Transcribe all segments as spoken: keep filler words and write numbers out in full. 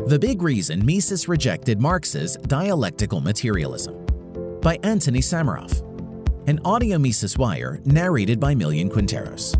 The Big Reason Mises Rejected Marx's Dialectical Materialism by Anthony Samaroff, an audio Mises Wire narrated by Millian Quinteros.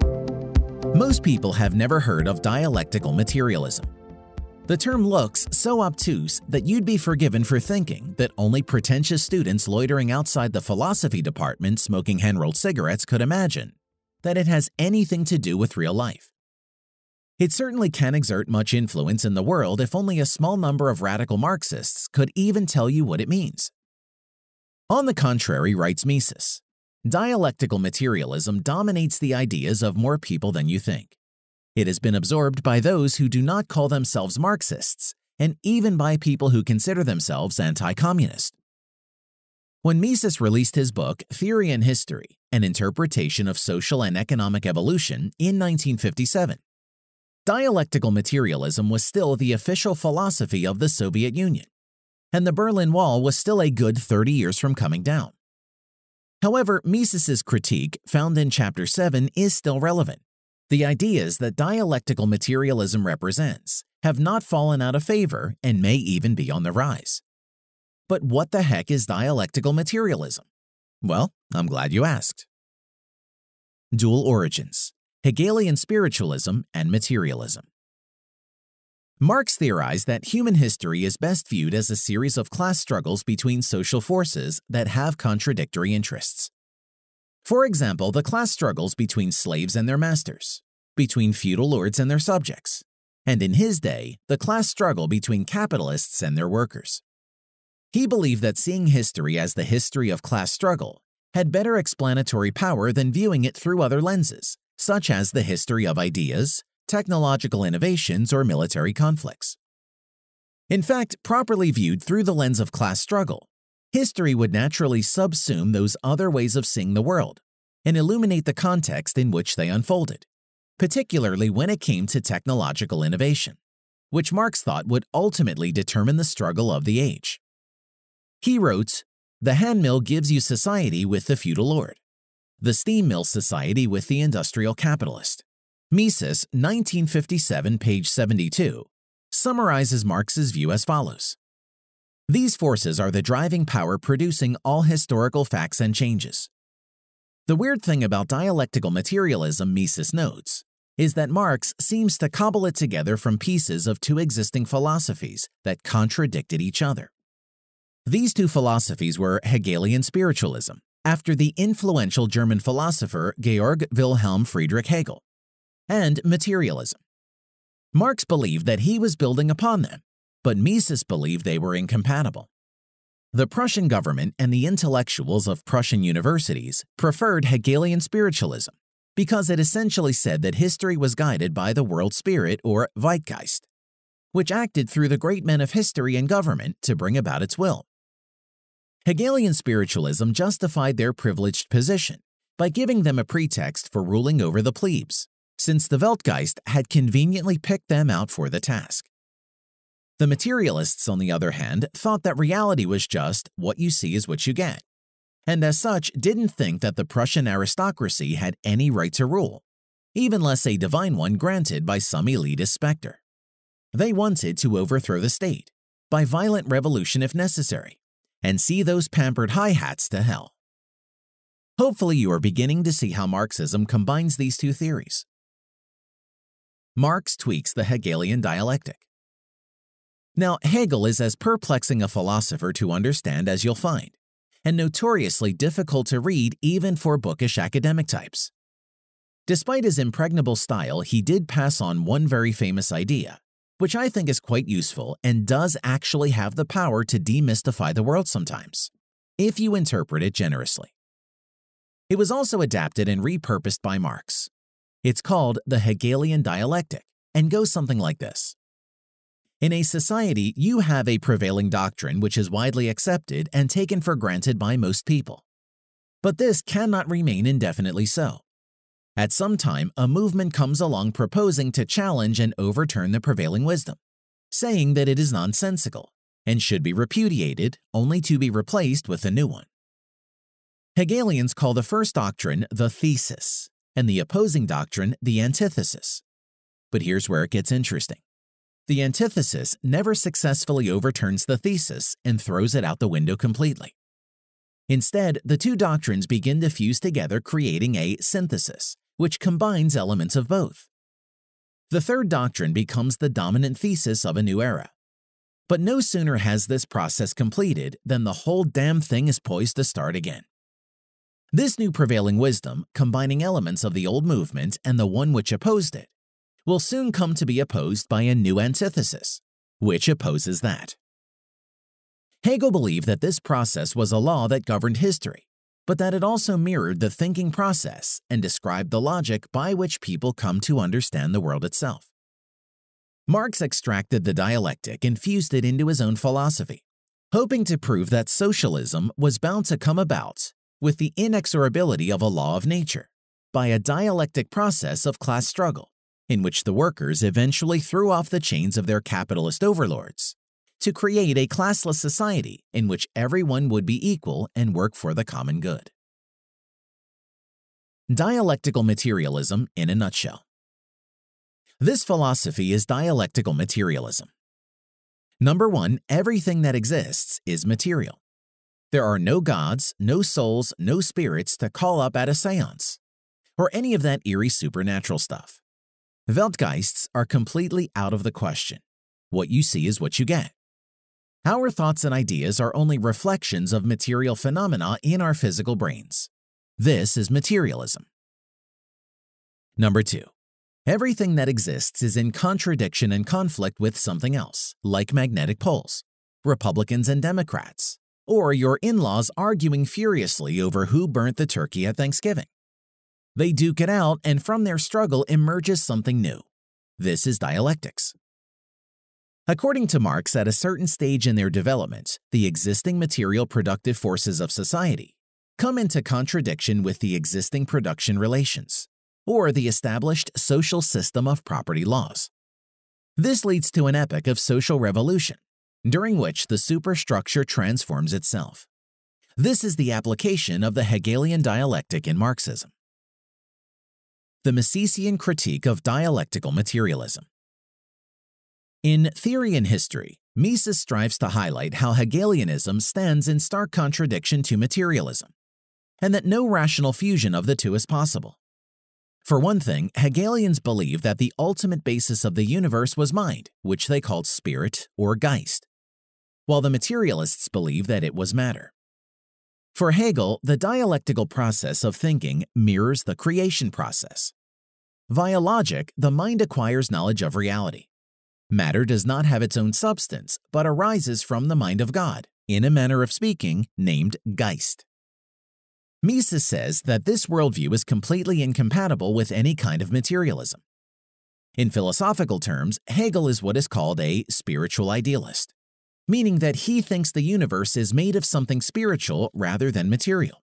Most people have never heard of dialectical materialism. The term looks so obtuse that you'd be forgiven for thinking that only pretentious students loitering outside the philosophy department smoking hand-rolled cigarettes could imagine that it has anything to do with real life. It certainly can exert much influence in the world if only a small number of radical Marxists could even tell you what it means. On the contrary, writes Mises, dialectical materialism dominates the ideas of more people than you think. It has been absorbed by those who do not call themselves Marxists, and even by people who consider themselves anti-communist. When Mises released his book, Theory and History, An Interpretation of Social and Economic Evolution in nineteen fifty-seven, dialectical materialism was still the official philosophy of the Soviet Union, and the Berlin Wall was still a good thirty years from coming down. However, Mises's critique, found in Chapter seven, is still relevant. The ideas that dialectical materialism represents have not fallen out of favor and may even be on the rise. But what the heck is dialectical materialism? Well, I'm glad you asked. Dual origins: Hegelian spiritualism and materialism. Marx theorized that human history is best viewed as a series of class struggles between social forces that have contradictory interests. For example, the class struggles between slaves and their masters, between feudal lords and their subjects, and in his day, the class struggle between capitalists and their workers. He believed that seeing history as the history of class struggle had better explanatory power than viewing it through other lenses, such as the history of ideas, technological innovations, or military conflicts. In fact, properly viewed through the lens of class struggle, history would naturally subsume those other ways of seeing the world and illuminate the context in which they unfolded, particularly when it came to technological innovation, which Marx thought would ultimately determine the struggle of the age. He wrote, "The handmill gives you society with the feudal lord, the steam mill society with the industrial capitalist." Mises, nineteen fifty-seven, page seventy-two, summarizes Marx's view as follows. These forces are the driving power producing all historical facts and changes. The weird thing about dialectical materialism, Mises notes, is that Marx seems to cobble it together from pieces of two existing philosophies that contradicted each other. These two philosophies were Hegelian spiritualism, after the influential German philosopher Georg Wilhelm Friedrich Hegel, and materialism. Marx believed that he was building upon them, but Mises believed they were incompatible. The Prussian government and the intellectuals of Prussian universities preferred Hegelian spiritualism because it essentially said that history was guided by the world spirit, or Zeitgeist, which acted through the great men of history and government to bring about its will. Hegelian spiritualism justified their privileged position by giving them a pretext for ruling over the plebes, since the Weltgeist had conveniently picked them out for the task. The materialists, on the other hand, thought that reality was just what you see is what you get, and as such didn't think that the Prussian aristocracy had any right to rule, even less a divine one granted by some elitist specter. They wanted to overthrow the state, by violent revolution if necessary, and see those pampered high-hats to hell. Hopefully you are beginning to see how Marxism combines these two theories. Marx tweaks the Hegelian dialectic. Now, Hegel is as perplexing a philosopher to understand as you'll find, and notoriously difficult to read even for bookish academic types. Despite his impregnable style, he did pass on one very famous idea, which I think is quite useful and does actually have the power to demystify the world sometimes, if you interpret it generously. It was also adapted and repurposed by Marx. It's called the Hegelian dialectic and goes something like this. In a society, you have a prevailing doctrine which is widely accepted and taken for granted by most people. But this cannot remain indefinitely so. At some time, a movement comes along proposing to challenge and overturn the prevailing wisdom, saying that it is nonsensical and should be repudiated, only to be replaced with a new one. Hegelians call the first doctrine the thesis, and the opposing doctrine the antithesis. But here's where it gets interesting. The antithesis never successfully overturns the thesis and throws it out the window completely. Instead, the two doctrines begin to fuse together, creating a synthesis, which combines elements of both. The third doctrine becomes the dominant thesis of a new era. But no sooner has this process completed than the whole damn thing is poised to start again. This new prevailing wisdom, combining elements of the old movement and the one which opposed it, will soon come to be opposed by a new antithesis, which opposes that. Hegel believed that this process was a law that governed history, but that it also mirrored the thinking process and described the logic by which people come to understand the world itself. Marx extracted the dialectic and fused it into his own philosophy, hoping to prove that socialism was bound to come about with the inexorability of a law of nature, by a dialectic process of class struggle, in which the workers eventually threw off the chains of their capitalist overlords, to create a classless society in which everyone would be equal and work for the common good. Dialectical materialism in a nutshell. This philosophy is dialectical materialism. Number one, everything that exists is material. There are no gods, no souls, no spirits to call up at a seance, or any of that eerie supernatural stuff. Weltgeists are completely out of the question. What you see is what you get. Our thoughts and ideas are only reflections of material phenomena in our physical brains. This is materialism. Number two, everything that exists is in contradiction and conflict with something else, like magnetic poles, Republicans and Democrats, or your in-laws arguing furiously over who burnt the turkey at Thanksgiving. They duke it out, and from their struggle emerges something new. This is dialectics. According to Marx, at a certain stage in their development, the existing material productive forces of society come into contradiction with the existing production relations, or the established social system of property laws. This leads to an epoch of social revolution, during which the superstructure transforms itself. This is the application of the Hegelian dialectic in Marxism. The Misesian critique of dialectical materialism. In Theory and History, Mises strives to highlight how Hegelianism stands in stark contradiction to materialism, and that no rational fusion of the two is possible. For one thing, Hegelians believe that the ultimate basis of the universe was mind, which they called spirit or Geist, while the materialists believe that it was matter. For Hegel, the dialectical process of thinking mirrors the creation process. Via logic, the mind acquires knowledge of reality. Matter does not have its own substance, but arises from the mind of God, in a manner of speaking, named Geist. Mises says that this worldview is completely incompatible with any kind of materialism. In philosophical terms, Hegel is what is called a spiritual idealist, meaning that he thinks the universe is made of something spiritual rather than material.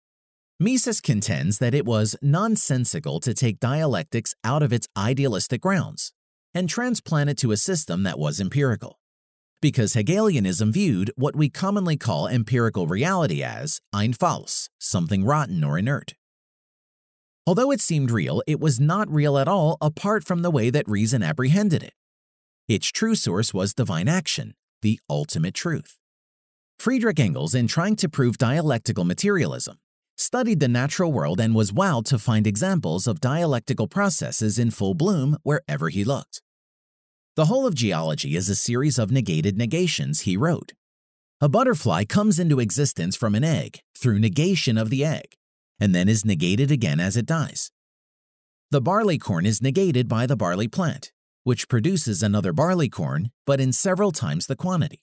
Mises contends that it was nonsensical to take dialectics out of its idealistic grounds and transplant it to a system that was empirical, because Hegelianism viewed what we commonly call empirical reality as ein Falls, something rotten or inert. Although it seemed real, it was not real at all apart from the way that reason apprehended it. Its true source was divine action, the ultimate truth. Friedrich Engels, in trying to prove dialectical materialism, studied the natural world and was wowed to find examples of dialectical processes in full bloom wherever he looked. The whole of geology is a series of negated negations, he wrote. A butterfly comes into existence from an egg through negation of the egg, and then is negated again as it dies. The barley corn is negated by the barley plant, which produces another barley corn, but in several times the quantity.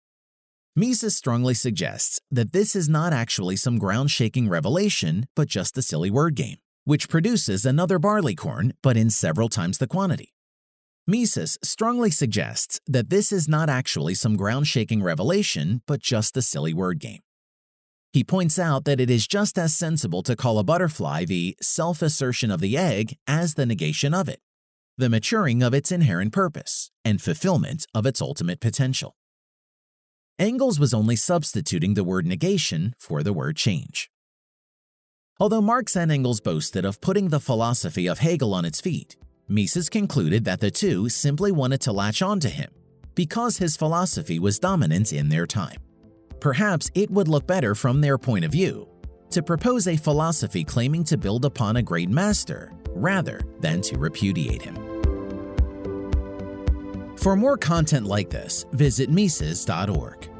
Mises strongly suggests that this is not actually some ground-shaking revelation, but just a silly word game, which produces another barley corn, but in several times the quantity. Mises strongly suggests that this is not actually some ground-shaking revelation, but just a silly word game. He points out that it is just as sensible to call a butterfly the self-assertion of the egg as the negation of it, the maturing of its inherent purpose, and fulfillment of its ultimate potential. Engels was only substituting the word negation for the word change. Although Marx and Engels boasted of putting the philosophy of Hegel on its feet, Mises concluded that the two simply wanted to latch onto him because his philosophy was dominant in their time. Perhaps it would look better from their point of view to propose a philosophy claiming to build upon a great master rather than to repudiate him. For more content like this, visit Mises dot org.